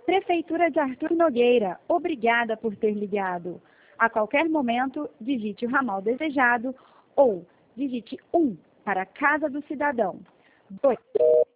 Prefeitura de Arthur Nogueira, obrigada por ter ligado. A qualquer momento, digite o ramal desejado ou digite 1 para a Casa do Cidadão. 2